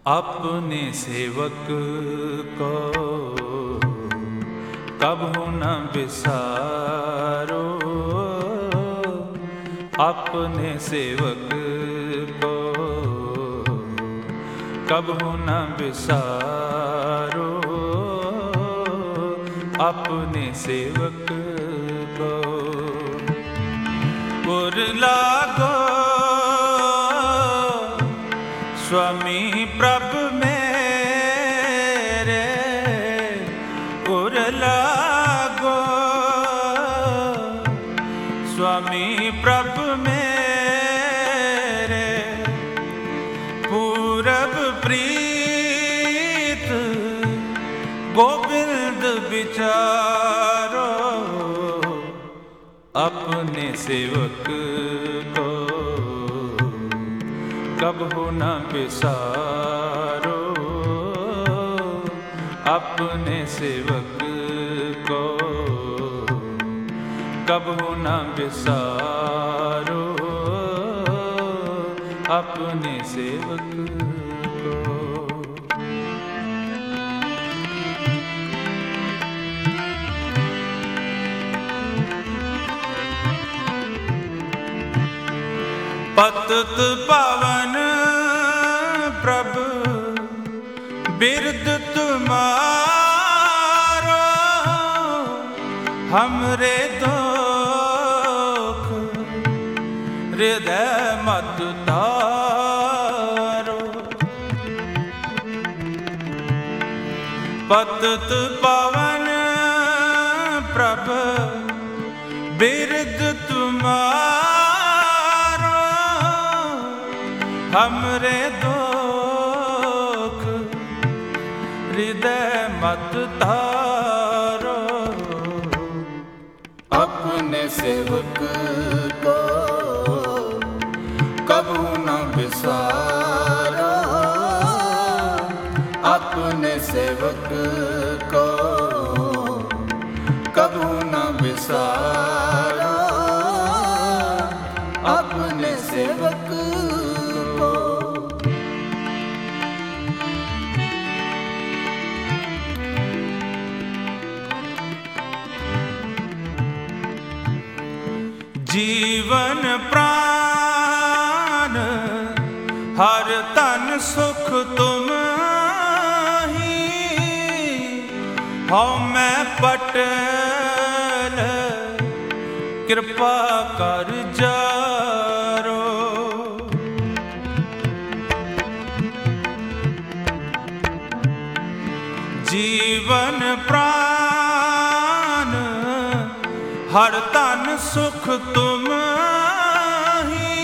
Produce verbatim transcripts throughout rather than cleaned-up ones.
अपने सेवक को कबहू न बिसारो, अपने सेवक को कबहू न बिसारो, अपने सेवक को उर लागो स्वामी प्रभ मेरे, उर लागो स्वामी प्रभ मेरे, पूरब प्रीत गोविंद विचारो, अपने सेवक को कबहू न बिसारो, अपने सेवक को कबहू न बिसारो, अपने सेवक को। पतित पावन प्रभु बिरद तुम्हारो, हमरे दुख हृदय मत तारो। पतित पावन प्रभु बिरद तुम्हारो, हमरे दुख हृदय मत तारो, अपने सेवक को कबहू न बिसारो, अपने सेवक को कबहू न बिसारो, अपने सेवक को। जीवन प्राण हर तन सुख तुम ही, हौ मैं पटेल कृपा कर जारो। जीवन प्राण हर तन सुख तुम ही,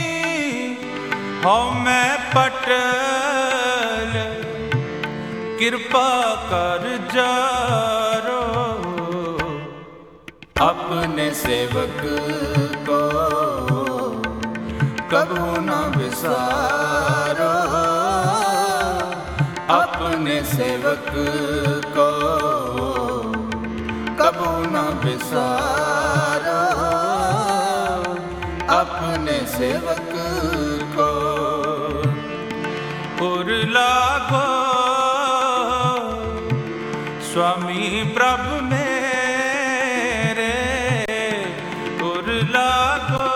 हौ मैं पटेल कृपा कर जारो, अपने सेवक को कबहू न बिसारो, अपने सेवक को कबहू न बिसारो, अपने सेवक को। उर लागो स्वामी प्रभु मेरे, उर लागो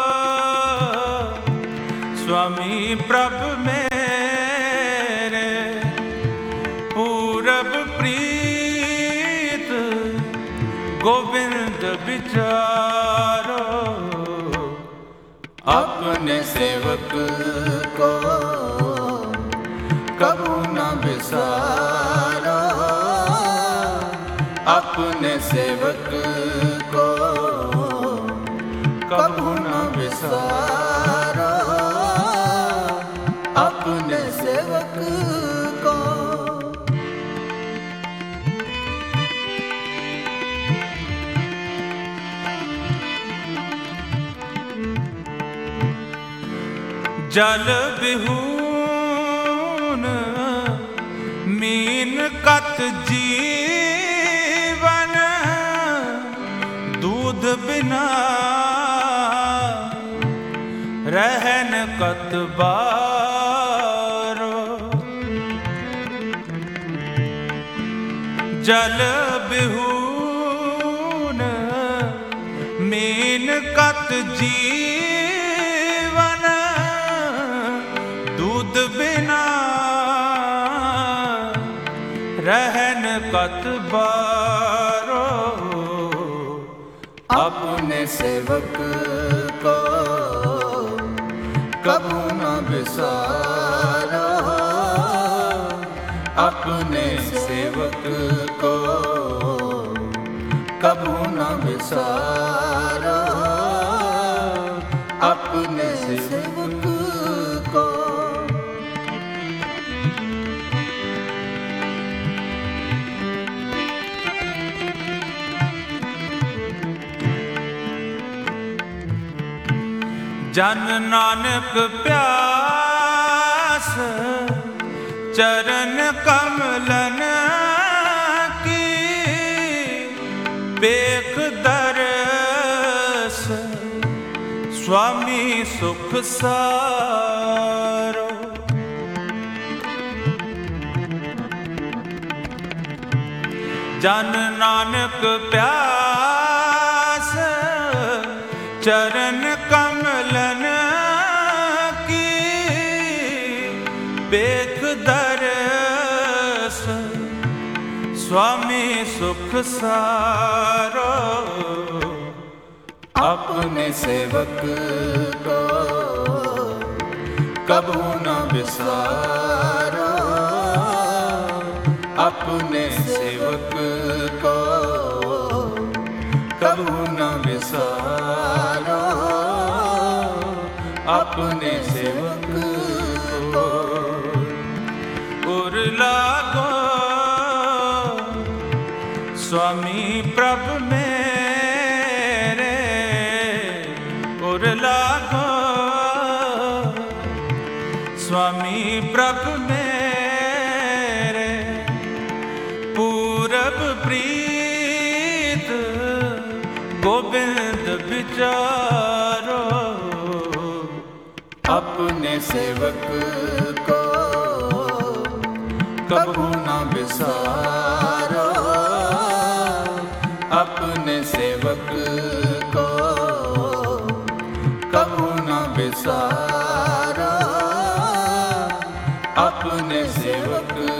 स्वामी प्रभु मेरे, पूरब प्रीत गोविंद विचारो, अपने सेवक को कबहू न बिसारो, अपने सेवक को कबहू न बिसारो, अपने सेवक को। जल बिहून मीन कत जीवन, दूध बिना रहन कत बारो। जल बिहून मीन कत जीवन, दूध बिना रहन कत बारो। अपने सेवक को कबू न बिसारो, अपने सेवक को कबू न बिसारो, अपने सेवक को। जन नानक प्यास चरण कमलन की, बेख दरस स्वामी सुख सारो। जन नानक प्यास चरण कमलन की, बेख दरस स्वामी सुख सारो। अपने सेवक को कबू न बिसारो, अपने सेवक को कबू न बिसारो, अपने सेवक को। उर लागो स्वामी प्रभ मेरे, उर लागो स्वामी प्रभ मेरे, पूरब प्रीत गोविंद विचारो। अपने सेवक को कबू न बिसारो, अपने सेवक को कबू न बिसारो, अपने सेवक